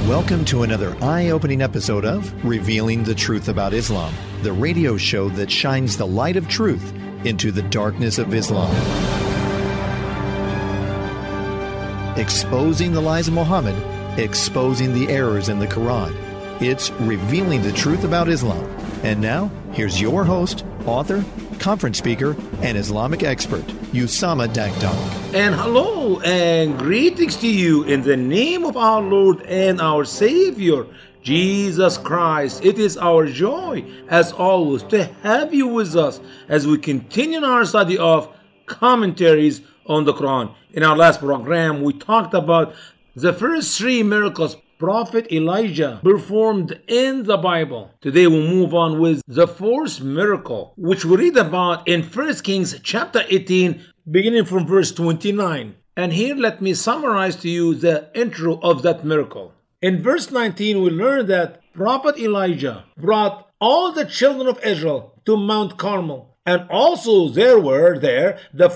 Welcome to another eye-opening episode of Revealing the Truth About Islam, the radio show that shines the light of truth into the darkness of Islam. Exposing the lies of Muhammad, exposing the errors in the Quran. It's Revealing the Truth About Islam. And now, here's your host, author, conference speaker, and Islamic expert, Usama Dakdok. And hello and greetings to you in the name of our Lord and our Savior, Jesus Christ. It is our joy, as always, to have you with us as we continue our study of commentaries on the Quran. In our last program, we talked about the first three miracles Prophet Elijah performed in the Bible. Today we'll move on with the fourth miracle, which we read about in 1 Kings chapter 18, beginning from verse 29. And here let me summarize to you the intro of that miracle. In verse 19 we learn that Prophet Elijah brought all the children of Israel to Mount Carmel. And also there were the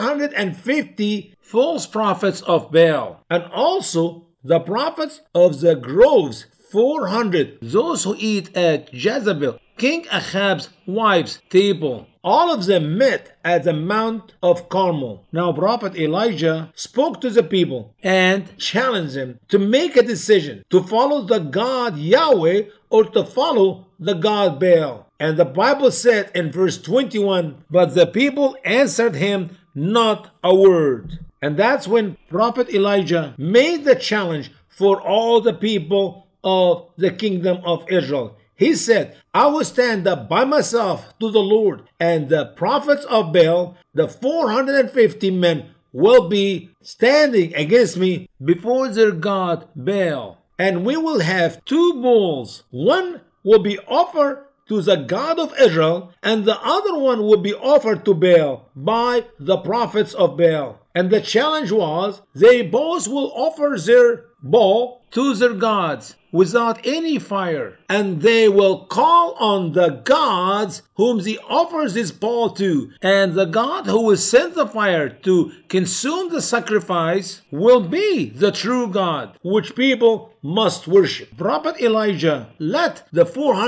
450 false prophets of Baal. And also the prophets of the groves, 400, those who eat at Jezebel, King Ahab's wife's table. All of them met at the Mount of Carmel. Now Prophet Elijah spoke to the people and challenged them to make a decision to follow the God Yahweh or to follow the God Baal. And the Bible said in verse 21, but the people answered him not a word. And that's when Prophet Elijah made the challenge for all the people of the kingdom of Israel. He said, I will stand up by myself to the Lord, and the prophets of Baal, the 450 men, will be standing against me before their God Baal. And we will have two bulls. One will be offered to the God of Israel, and the other one will be offered to Baal by the prophets of Baal. And the challenge was, they both will offer their bull to their gods without any fire. And they will call on the gods whom he offers his bull to. And the God who will send the fire to consume the sacrifice will be the true God, which people must worship. Prophet Elijah led the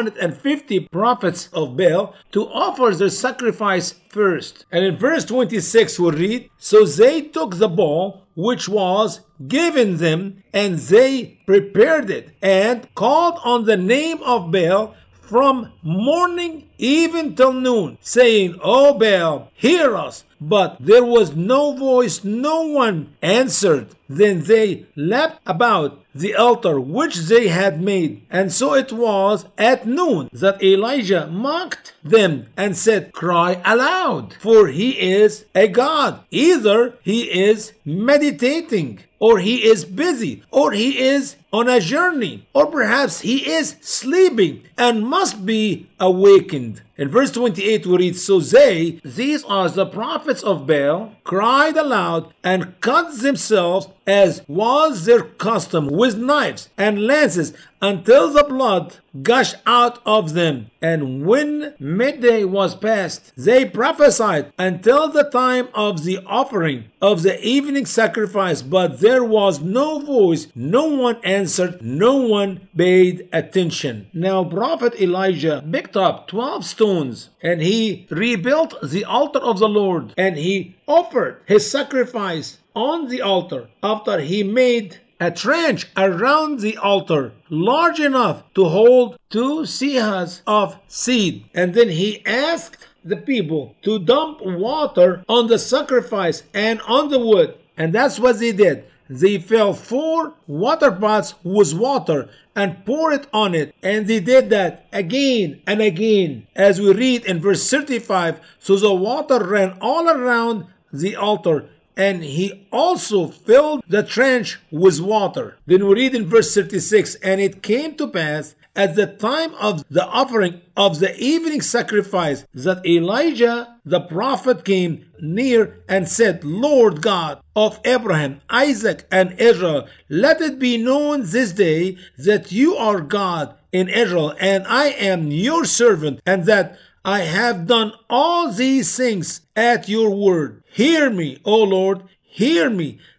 450 prophets of Baal to offer their sacrifice first. And in verse 26 we read, so they took the bull which was given them, and they prepared it, and called on the name of Baal from morning even till noon, saying, O Baal, hear us. But there was no voice, no one answered. Then they leapt about the altar which they had made. And so it was at noon that Elijah mocked them and said, cry aloud, for he is a god. Either he is meditating, or he is busy, or he is on a journey, or perhaps he is sleeping and must be awakened. In verse 28 we read, so these are the prophets of Baal, cried aloud and cut themselves as was their custom with knives and lances until the blood gushed out of them. And when midday was past, they prophesied until the time of the offering of the evening sacrifice, but there was no voice, no one answered, no one paid attention. Now Prophet Elijah picked up 12 stones and he rebuilt the altar of the Lord, and he offered his sacrifice on the altar after he made a trench around the altar large enough to hold 2 seahs of seed. And then he asked the people to dump water on the sacrifice and on the wood. And that's what they did. They filled 4 water pots with water and poured it on it. And they did that again and again. As we read in verse 35, so the water ran all around the altar, and he also filled the trench with water. Then we read in verse 36, and it came to pass at the time of the offering of the evening sacrifice that Elijah the prophet came near and said, Lord God of Abraham, Isaac, and Israel, let it be known this day that you are God in Israel, and I am your servant, and that I have done all these things at your word. Hear me, O Lord, hear me.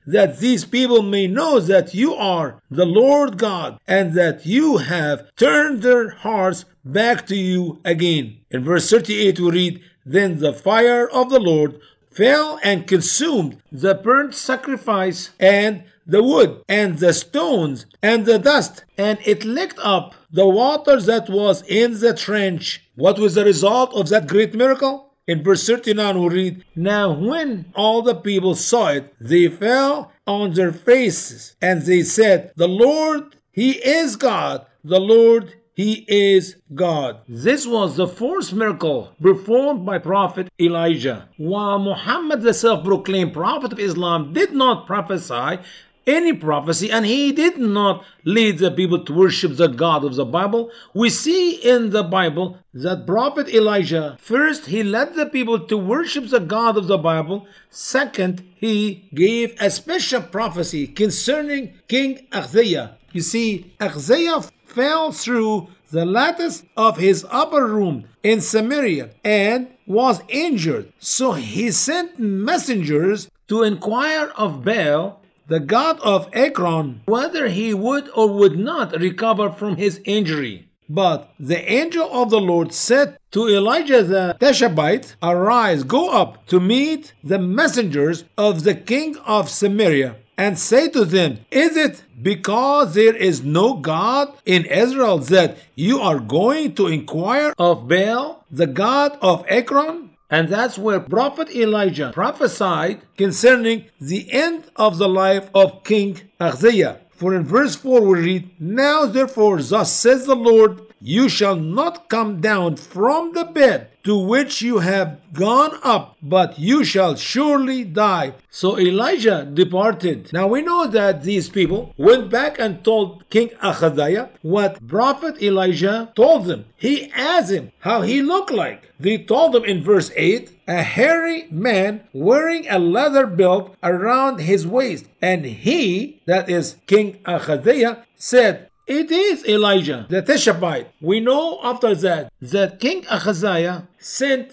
that these people may know that you are the Lord God, and that you have turned their hearts back to you again. In verse 38 we read, Then the fire of the Lord fell and consumed the burnt sacrifice and the wood and the stones and the dust, and it licked up the water that was in the trench. What was the result of that great miracle? In verse 39 we read, Now when all the people saw it, they fell on their faces, and they said, The Lord, He is God. The Lord, He is God. This was the fourth miracle performed by Prophet Elijah. While Muhammad, the self-proclaimed prophet of Islam, did not prophesy any prophecy, and he did not lead the people to worship the God of the Bible, we see in the Bible that Prophet Elijah, first, he led the people to worship the God of the Bible. Second, he gave a special prophecy concerning King Ahaziah. You see, Ahaziah fell through the lattice of his upper room in Samaria and was injured. So he sent messengers to inquire of Baal, the god of Ekron, whether he would or would not recover from his injury. But the angel of the Lord said to Elijah the Tishbite, Arise, go up to meet the messengers of the king of Samaria, and say to them, Is it because there is no God in Israel that you are going to inquire of Baal, the god of Ekron? And that's where Prophet Elijah prophesied concerning the end of the life of King Ahaziah. For in verse 4 we read, Now therefore thus says the Lord, You shall not come down from the bed to which you have gone up, but you shall surely die. So Elijah departed. Now we know that these people went back and told King Ahaziah what Prophet Elijah told them. He asked him how he looked like. They told him in verse 8, a hairy man wearing a leather belt around his waist. And he, that is King Ahaziah, said, It is Elijah the Tishbite. We know after that King Ahaziah sent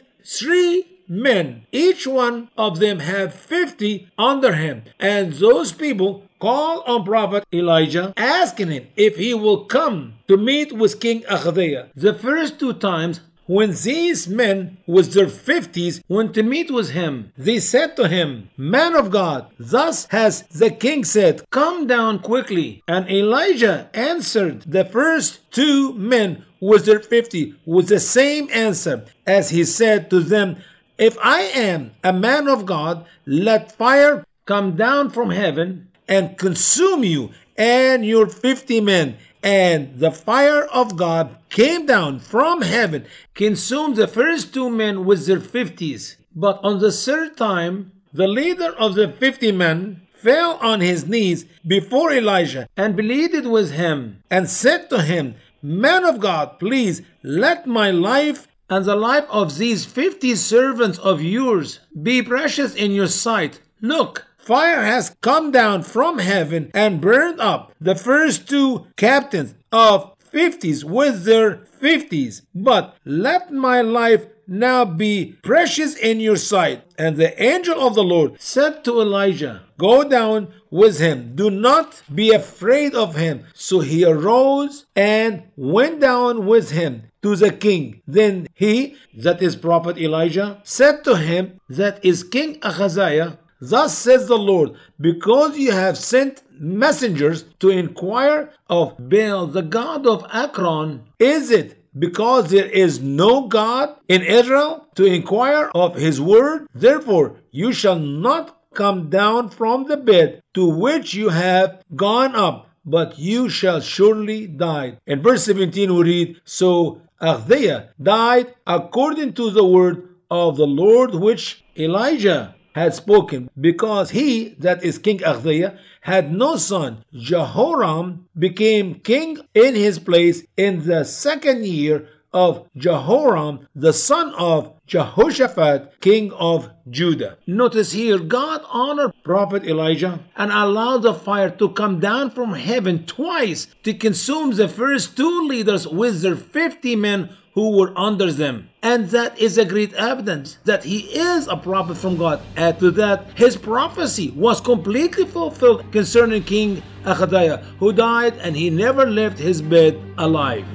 3 men. Each one of them had 50 under him. And those people called on Prophet Elijah, asking him if he will come to meet with King Ahaziah. The first 2 times, when these men with their 50s went to meet with him, they said to him, Man of God, thus has the king said, Come down quickly. And Elijah answered the first 2 men with their 50 with the same answer, as he said to them, If I am a man of God, let fire come down from heaven and consume you and your 50 men. And the fire of God came down from heaven, consumed the first 2 men with their 50s. But on the 3rd time, the leader of the 50 men fell on his knees before Elijah and pleaded with him and said to him, Man of God, please let my life and the life of these 50 servants of yours be precious in your sight. Look, fire has come down from heaven and burned up the first 2 captains of 50s with their 50s. But let my life now be precious in your sight. And the angel of the Lord said to Elijah, Go down with him. Do not be afraid of him. So he arose and went down with him to the king. Then he, that is Prophet Elijah, said to him, that is King Ahaziah, Thus says the Lord, because you have sent messengers to inquire of Baal, the god of Ekron, is it because there is no God in Israel to inquire of his word? Therefore you shall not come down from the bed to which you have gone up, but you shall surely die. In verse 17 we read, So Ahaziah died according to the word of the Lord which Elijah had spoken, because he, that is King Ahaziah, had no son. Jehoram became king in his place in the 2nd year of Jehoram, the son of Jehoshaphat, king of Judah. Notice here, God honored Prophet Elijah and allowed the fire to come down from heaven twice to consume the first two leaders with their 50 men who were under them. And that is a great evidence that he is a prophet from God. Add to that, his prophecy was completely fulfilled concerning King Ahadiah, who died and he never left his bed alive.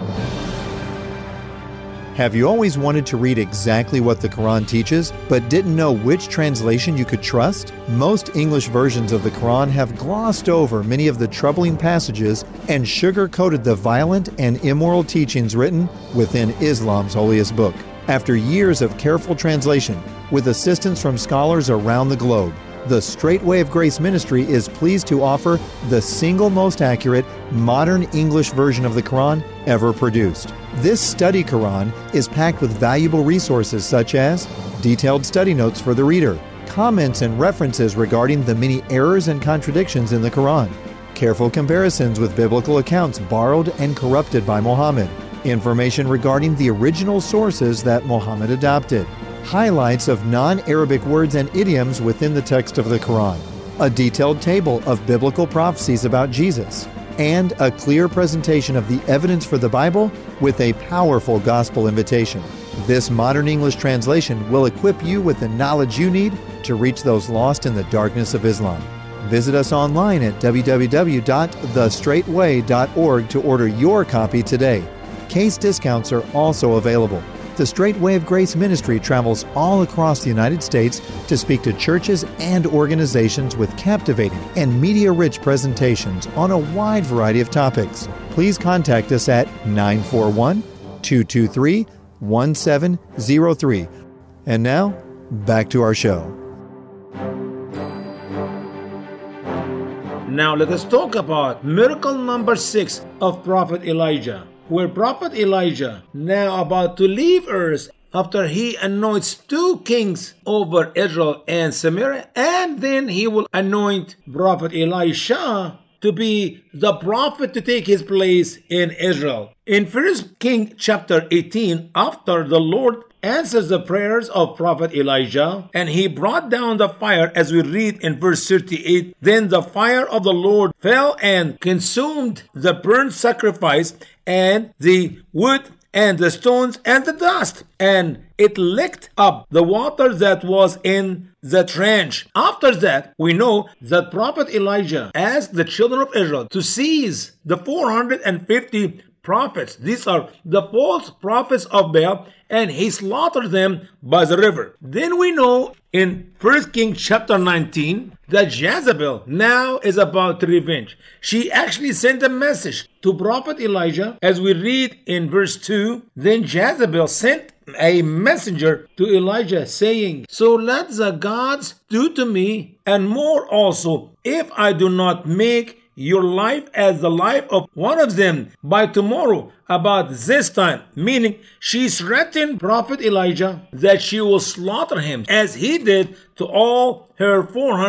Have you always wanted to read exactly what the Quran teaches, but didn't know which translation you could trust? Most English versions of the Quran have glossed over many of the troubling passages and sugar-coated the violent and immoral teachings written within Islam's holiest book. After years of careful translation, with assistance from scholars around the globe, the Straight Way of Grace Ministry is pleased to offer the single most accurate, modern English version of the Quran ever produced. This study Quran is packed with valuable resources such as detailed study notes for the reader, comments and references regarding the many errors and contradictions in the Quran, careful comparisons with biblical accounts borrowed and corrupted by Muhammad, information regarding the original sources that Muhammad adopted, highlights of non-Arabic words and idioms within the text of the Quran, a detailed table of biblical prophecies about Jesus, and a clear presentation of the evidence for the Bible with a powerful gospel invitation. This modern English translation will equip you with the knowledge you need to reach those lost in the darkness of Islam. Visit us online at www.thestraightway.org to order your copy today. Case discounts are also available. The Straight Way of Grace Ministry travels all across the United States to speak to churches and organizations with captivating and media-rich presentations on a wide variety of topics. Please contact us at 941-223-1703. And now, back to our show. Now let us talk about miracle number 6 of Prophet Elijah, where Prophet Elijah, now about to leave earth after he anoints 2 kings over Israel and Samaria, and then he will anoint Prophet Elisha to be the prophet to take his place in Israel. In 1 Kings chapter 18, after the Lord answers the prayers of Prophet Elijah, and he brought down the fire, as we read in verse 38, then the fire of the Lord fell and consumed the burnt sacrifice and the wood and the stones and the dust, and it licked up the water that was in the trench. After that, we know that Prophet Elijah asked the children of Israel to seize the 450 prophets. These are the false prophets of Baal, and he slaughtered them by the river. Then we know in 1 Kings chapter 19 that Jezebel now is about to revenge. She actually sent a message to Prophet Elijah, as we read in verse 2. Then Jezebel sent a messenger to Elijah saying, so let the gods do to me and more also, if I do not make your life as the life of one of them by tomorrow about this time. Meaning, she threatened Prophet Elijah that she will slaughter him, as he did to all her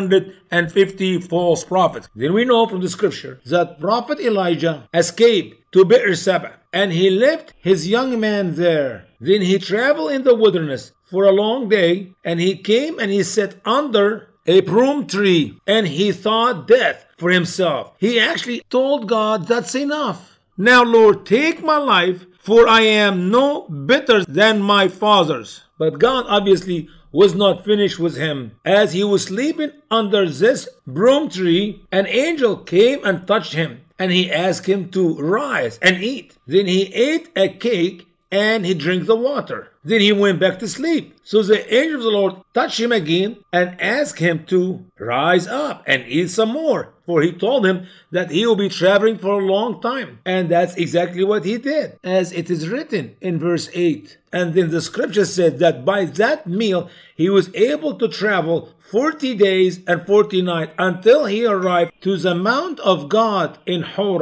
450 false prophets. Then we know from the scripture that Prophet Elijah escaped to Beersheba, and he left his young man there. Then he traveled in the wilderness for a long day, and he came and he sat under a broom tree, and he thought death for himself. He actually told God, that's enough. Now, Lord, take my life, for I am no better than my fathers. But God obviously was not finished with him. As he was sleeping under this broom tree, an angel came and touched him, and he asked him to rise and eat. Then he ate a cake and he drank the water. Then he went back to sleep. So the angel of the Lord touched him again and asked him to rise up and eat some more. For he told him that he will be traveling for a long time. And that's exactly what he did, as it is written in verse 8. And then the scripture said that by that meal he was able to travel 40 days and 40 nights until he arrived to the Mount of God in Horeb.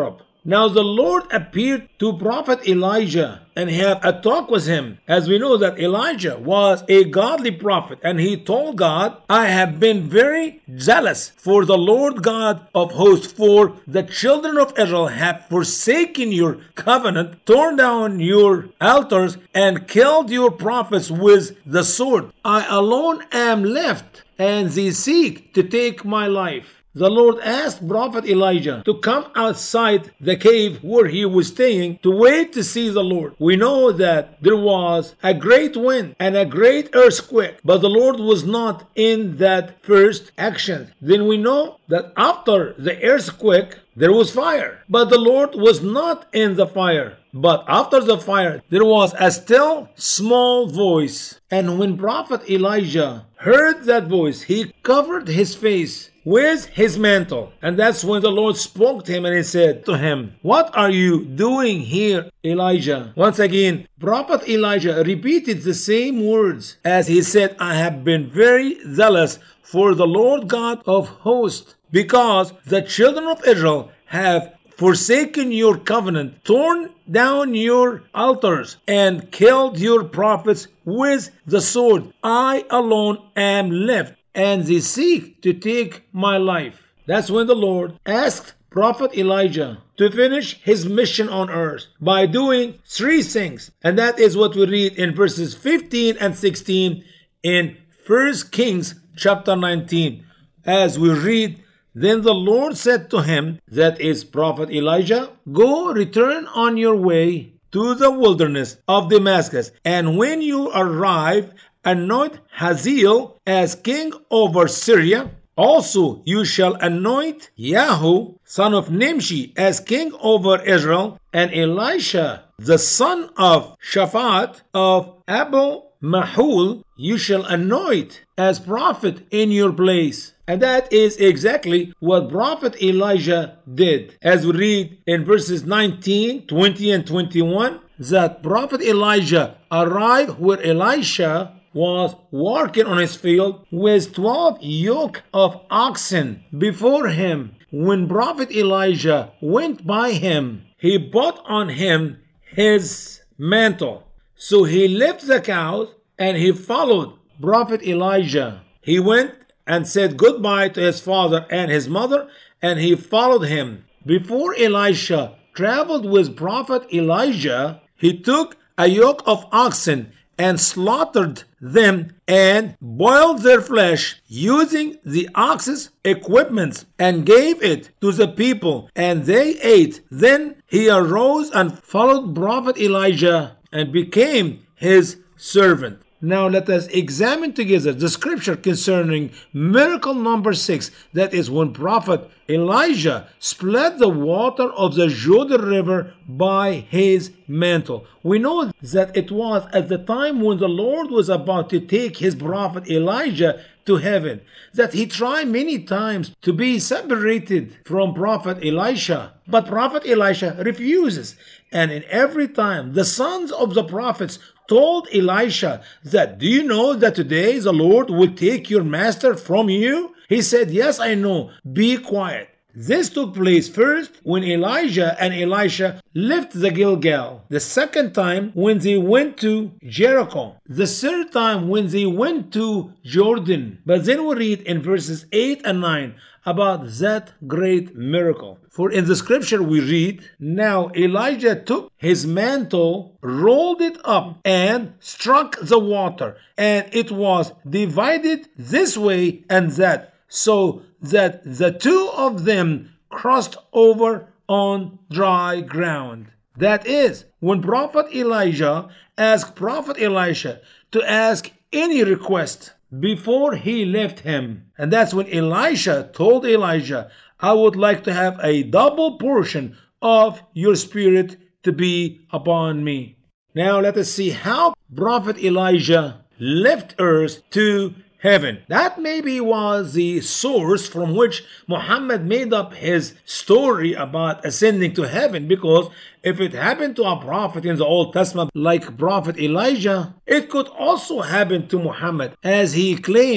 Now the Lord appeared to prophet Elijah and had a talk with him. As we know that Elijah was a godly prophet, and he told God, I have been very zealous for the Lord God of hosts, for the children of Israel have forsaken your covenant, torn down your altars, and killed your prophets with the sword. I alone am left, and they seek to take my life. The Lord asked prophet Elijah to come outside the cave where he was staying to wait to see the Lord. We know that there was a great wind and a great earthquake, but the Lord was not in that first action. Then we know that after the earthquake, there was fire, but the Lord was not in the fire. But after the fire, there was a still small voice. And when prophet Elijah heard that voice, he covered his face with his mantle. And that's when the Lord spoke to him, and he said to him, what are you doing here, Elijah? Once again, prophet Elijah repeated the same words as he said, I have been very zealous for the Lord God of hosts, because the children of Israel have forsaken your covenant, torn down your altars, and killed your prophets with the sword. I alone am left, and they seek to take my life. That's when the Lord asked prophet Elijah to finish his mission on earth by doing three things. And that is what we read in verses 15 and 16 in 1 Kings chapter 19. As we read, then the Lord said to him, that is prophet Elijah, go, return on your way to the wilderness of Damascus, and when you arrive, anoint Hazael as king over Syria. Also you shall anoint Jehu, son of Nimshi, as king over Israel, and Elisha, the son of Shaphat of Abel Mahul, you shall anoint as prophet in your place. And that is exactly what prophet Elijah did. As we read in verses 19, 20, and 21, that prophet Elijah arrived where Elisha was working on his field with 12 yoke of oxen before him. When prophet Elijah went by him, he put on him his mantle. So he left the cows and he followed prophet Elijah. He went and said goodbye to his father and his mother, and he followed him. Before Elisha traveled with prophet Elijah, he took a yoke of oxen and slaughtered them and boiled their flesh using the ox's equipment and gave it to the people, and they ate. Then he arose and followed prophet Elijah and became his servant. Now let us examine together the scripture concerning miracle number 6. That is when prophet Elijah split the water of the Jordan River by his mantle. We know that it was at the time when the Lord was about to take his prophet Elijah to heaven, that he tried many times to be separated from prophet Elisha. But prophet Elisha refuses. And in every time, the sons of the prophets told Elisha that, do you know that today the Lord will take your master from you? He said, yes, I know. Be quiet. This took place first when Elijah and Elisha left the Gilgal. The second time when they went to Jericho. The third time when they went to Jordan. But then we read in verses 8 and 9 about that great miracle. For in the scripture we read, now Elijah took his mantle, rolled it up, and struck the water, and it was divided this way and that, so that the two of them crossed over on dry ground. That is, when prophet Elijah asked prophet Elisha to ask any request before he left him. And that's when Elisha told Elijah, I would like to have a double portion of your spirit to be upon me. Now let us see how prophet Elijah left earth to heaven. That maybe was the source from which Muhammad made up his story about ascending to heaven, because if it happened to a prophet in the Old Testament like prophet Elijah, it could also happen to Muhammad, as he claimed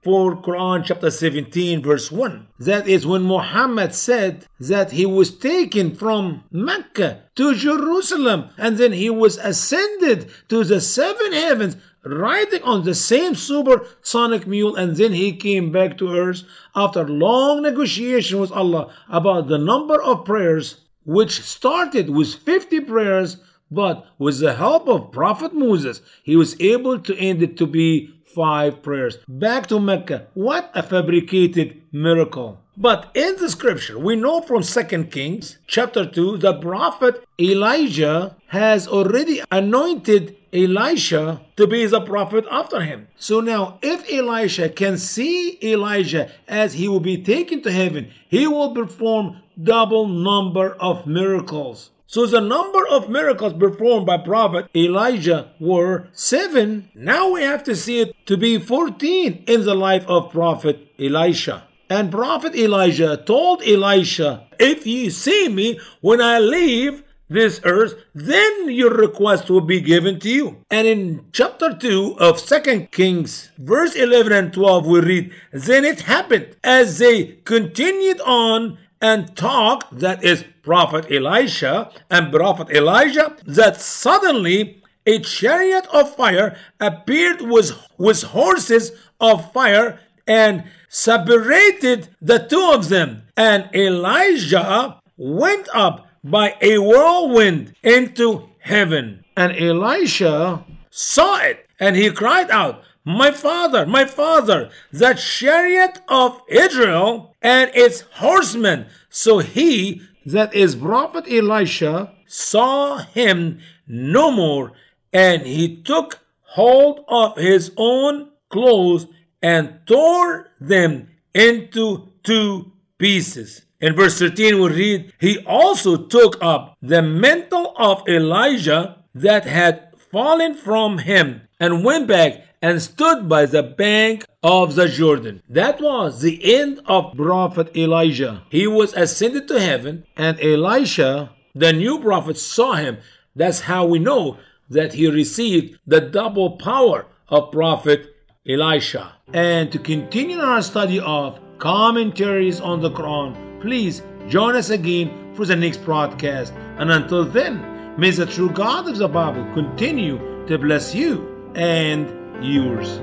for Quran chapter 17 verse 1. That is when Muhammad said that he was taken from Mecca to Jerusalem and then he was ascended to the seven heavens riding on the same supersonic mule, and then he came back to earth after long negotiation with Allah about the number of prayers, which started with 50 prayers, but with the help of Prophet Moses, he was able to end it to be 5 prayers. Back to Mecca. What a fabricated miracle. But in the scripture, we know from 2 Kings chapter 2, the prophet Elijah has already anointed Elisha to be the prophet after him. So now, if Elisha can see Elijah as he will be taken to heaven, he will perform double number of miracles. So the number of miracles performed by Prophet Elijah were 7. Now we have to see it to be 14 in the life of Prophet Elisha. And Prophet Elijah told Elisha, if you see me when I leave this earth, then your request will be given to you. And in chapter 2 of 2 Kings, verse 11 and 12, we read, then it happened as they continued on and talked, that is Prophet Elisha and Prophet Elijah, that suddenly a chariot of fire appeared with horses of fire and separated the two of them. And Elijah went up by a whirlwind into heaven. And Elisha saw it, and he cried out, my father, that chariot of Israel and its horsemen. So he, that is Prophet Elisha, saw him no more, and he took hold of his own clothes and tore them into 2 pieces. In verse 13 we read, he also took up the mantle of Elijah that had fallen from him and went back and stood by the bank of the Jordan. That was the end of Prophet Elijah. He was ascended to heaven, and Elisha, the new prophet, saw him. That's how we know that he received the double power of Prophet Elisha. And to continue our study of commentaries on the Quran, please join us again for the next broadcast. And until then, may the true God of the Bible continue to bless you and yours.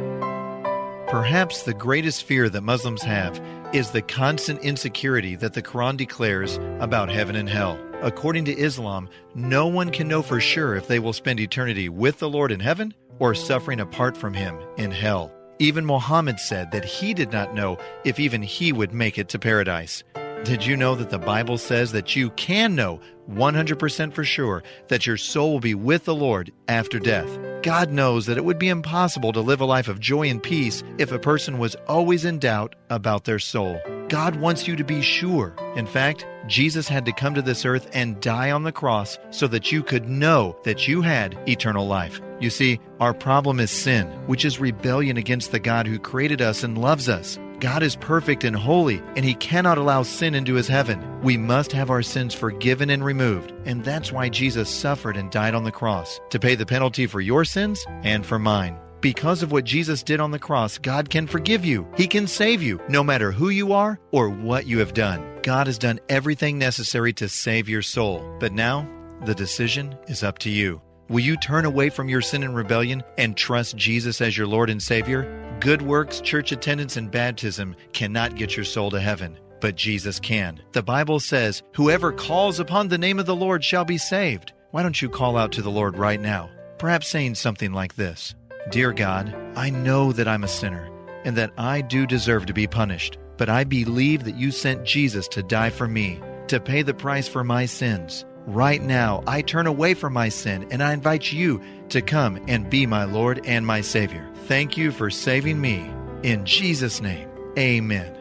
Perhaps the greatest fear that Muslims have is the constant insecurity that the Quran declares about heaven and hell. According to Islam, no one can know for sure if they will spend eternity with the Lord in heaven or suffering apart from Him in hell. Even Muhammad said that he did not know if even he would make it to paradise. Did you know that the Bible says that you can know 100% for sure that your soul will be with the Lord after death? God knows that it would be impossible to live a life of joy and peace if a person was always in doubt about their soul. God wants you to be sure. In fact, Jesus had to come to this earth and die on the cross so that you could know that you had eternal life. You see, our problem is sin, which is rebellion against the God who created us and loves us. God is perfect and holy, and He cannot allow sin into His heaven. We must have our sins forgiven and removed, and that's why Jesus suffered and died on the cross, to pay the penalty for your sins and for mine. Because of what Jesus did on the cross, God can forgive you. He can save you, no matter who you are or what you have done. God has done everything necessary to save your soul. But now, the decision is up to you. Will you turn away from your sin and rebellion and trust Jesus as your Lord and Savior? Good works, church attendance, and baptism cannot get your soul to heaven, but Jesus can. The Bible says, whoever calls upon the name of the Lord shall be saved. Why don't you call out to the Lord right now? Perhaps saying something like this: Dear God, I know that I'm a sinner and that I do deserve to be punished, but I believe that you sent Jesus to die for me, to pay the price for my sins. Right now, I turn away from my sin and I invite you to come and be my Lord and my Savior. Thank you for saving me. In Jesus' name, amen.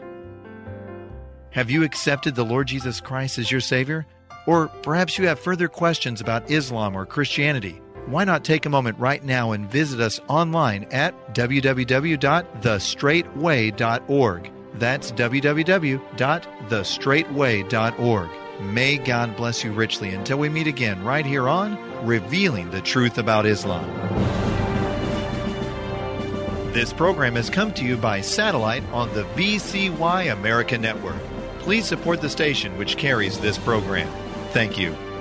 Have you accepted the Lord Jesus Christ as your Savior? Or perhaps you have further questions about Islam or Christianity. Why not take a moment right now and visit us online at www.thestraightway.org. That's www.thestraightway.org. May God bless you richly until we meet again right here on Revealing the Truth About Islam. This program has come to you by satellite on the VCY America Network. Please support the station which carries this program. Thank you.